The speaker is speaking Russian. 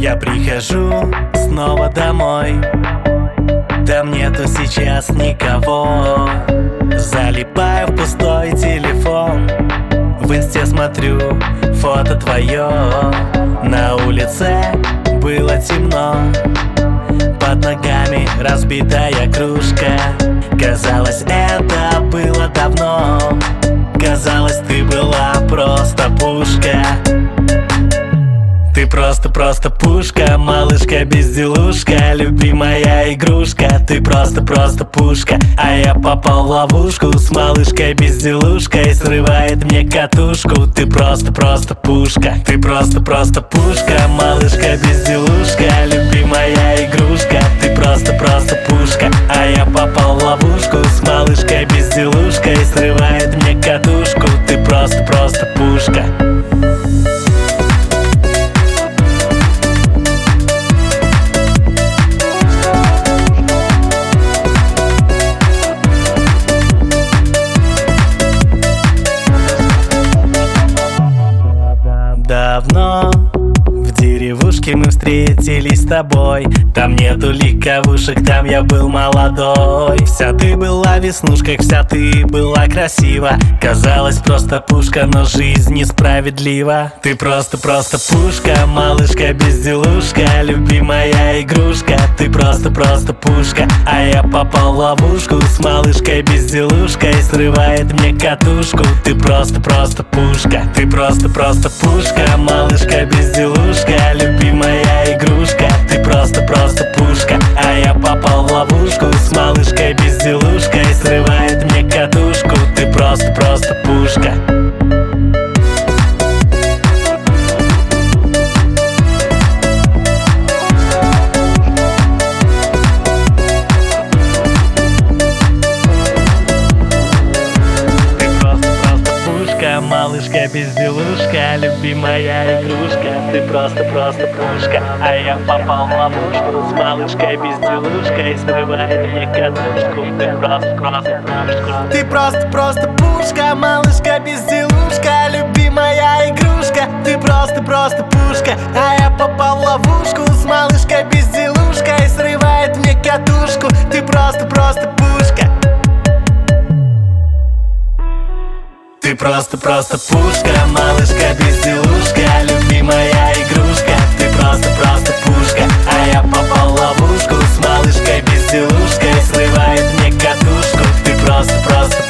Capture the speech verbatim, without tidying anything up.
Я прихожу снова домой, там нету сейчас никого. Залипаю в пустой телефон, в инсте смотрю фото твое. На улице было темно, под ногами разбитая кружка. Казалось, это было давно, казалось, ты была просто пушка. Ты просто-просто пушка, малышка-безделушка, любимая игрушка. Ты просто-просто пушка, а я попал в ловушку с малышкой-безделушкой, срывает мне катушку. Ты просто-просто пушка, ты просто-просто пушка, малышка-безделушка, любимая игрушка. Ты просто-просто пушка, а я попал в ловушку с малышкой-безделушкой, срывает мне катушку. Ты просто-просто пушка. Давно в деревушке мы встретились с тобой. Там нету легковушек, там я был молодой. Вся ты была в веснушках, вся ты была красива. Казалось, просто пушка, но жизнь несправедлива. Ты просто-просто пушка, малышка-безделушка, любимая игрушка. Ты просто-просто пушка, а я попал в ловушку с малышкой-безделушкой, срывает мне катушку. Ты просто-просто пушка, ты просто-просто пушка, малышка-безделушка, любимая игрушка. Ты просто-просто пушка, а я попал в ловушку с малышкой-безделушкой, срывает мне катушку. Ты просто-просто пушка. Малышка-безделушка, любимая игрушка. Ты просто-просто пушка, а я попал в ловушку с малышкой-безделушкой, срывает мне катушку. Ты просто-просто пушка. Ты просто-просто пушка, малышка-безделушка, любимая игрушка. Ты просто-просто пушка, а я попал в ловушку с малышкой-безделушкой, срывает мне катушку. Ты просто-просто пушка. Ты просто-просто пушка, малышка-безделушка, любимая игрушка. Ты просто-просто пушка, а я попал в ловушку с малышкой-безделушкой, срывает мне катушку. Ты просто-просто